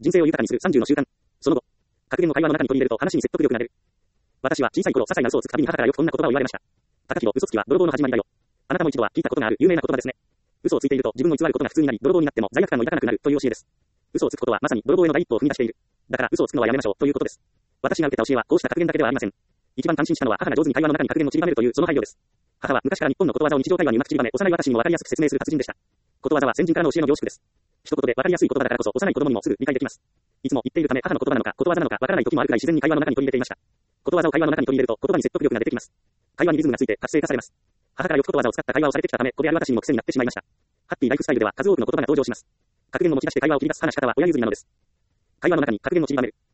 人生を豊かにする30の習慣。その後、格言を会話の中に取り入れると話に説得力が出る。私は小さい頃、些細な嘘をつくたびに母からよくこんな言葉を言われました。高木を嘘つきは泥棒の始まりだよ。あなたも一度は聞いたことがある有名な言葉ですね。嘘をついていると自分を偽ることが普通になり、泥棒になっても罪悪感を抱かなくなるという教えです。嘘をつくことはまさに泥棒への第一歩を踏み出している。だから嘘をつくのはやめましょうということです。私が受けた教えはこうした格言だけではありません。一番感心したのは母が上手に会話の中に格言を散りばめるというその配慮です。母は昔から日本のことわざを日常会話にうまく散りばめ、幼い私にもわかりやすく説明する達人でした。ことわざは先人からの教えの凝縮です。一言でわかりやすい言葉だからこそ幼い子供にもすぐ理解できます。いつも言っているため母の言葉なのかことわざなのかわからない時もあるくらい自然に会話の中に取り入れていました。ことわざを会話の中に取り入れると言葉に説得力が出てきます。会話にリズムがついて活性化されます。母からよくことわざを使った会話をされてきたため、子である私にも癖になってしまいました。ハッピーライフスタイルでは数多くの言葉が登場します。格言を持ち出して会話を切り出す話し方は親譲りなのです。会話の中に格言を散りばめる。